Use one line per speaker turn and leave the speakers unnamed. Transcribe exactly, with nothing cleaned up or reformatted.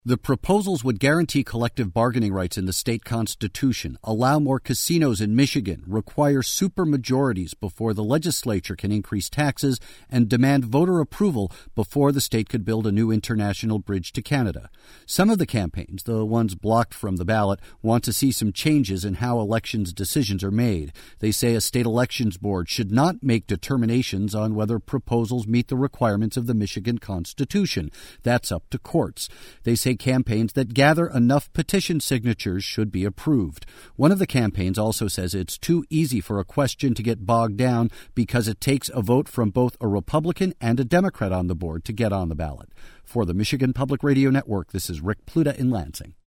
The proposals would guarantee collective bargaining rights in the state constitution, allow more casinos in Michigan, require supermajorities before the legislature can increase taxes, and demand voter approval before the state could build a new international bridge to Canada. Some of the campaigns, the ones blocked from the ballot, want to see some changes in how elections decisions are made. They say a state elections board should not make determinations on whether proposals meet the requirements of the Michigan Constitution. That's up to courts. They say campaigns that gather enough petition signatures should be approved. One of the campaigns also says it's too easy for a question to get bogged down because it takes a vote from both a Republican and a Democrat on the board to get on the ballot. For the Michigan Public Radio Network, this is Rick Pluta in Lansing.